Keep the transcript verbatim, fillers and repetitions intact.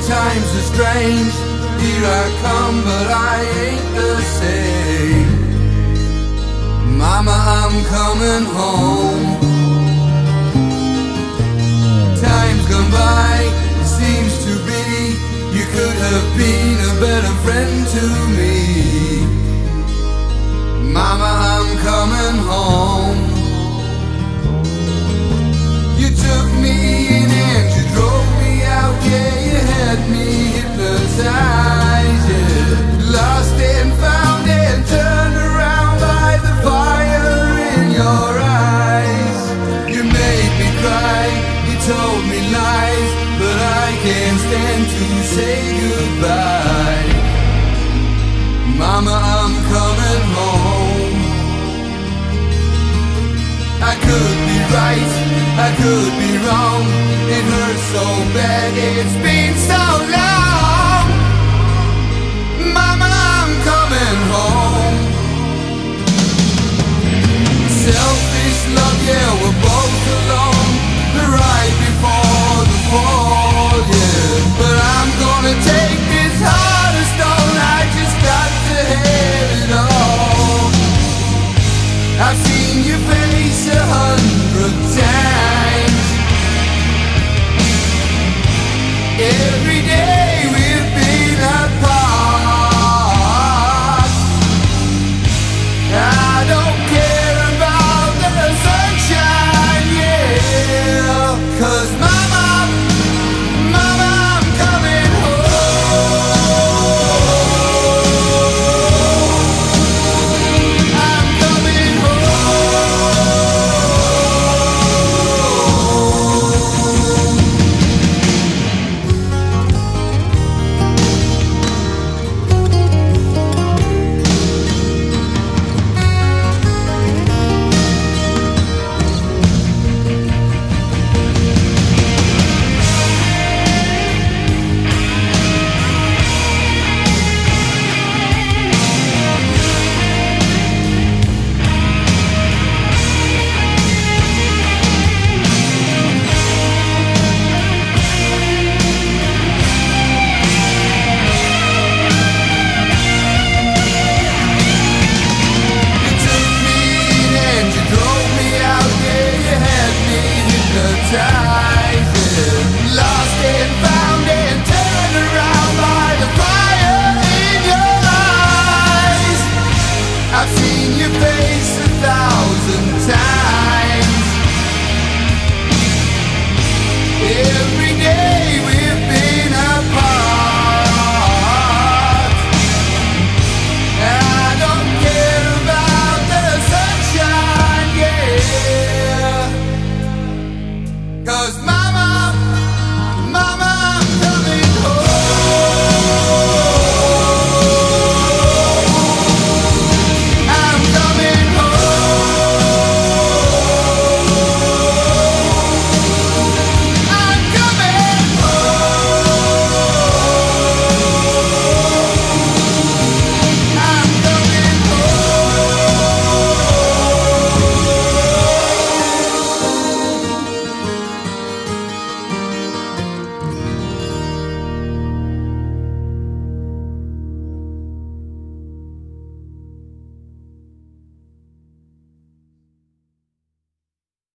Times are strange, here I come, but I ain't the same. Mama, I'm coming home. Time's gone by, it seems to be you could have been a better friend to me. Mama, I'm coming home. You took me in and you drove me out, yeah, you had me hypnotized, yeah. Lost and found and turned around by the fire in your eyes. You made me cry, you told me lies, but I can't stand to say goodbye. Mama, I'm coming home. I could be right, I could be wrong. It hurts so bad, it's been so long. Mama, I'm coming home. Selfish love, yeah, we're both alone. The right before the fall, yeah. But I'm gonna take this heart of stone. I just got to have it all. I've seen your face a hundred times. Every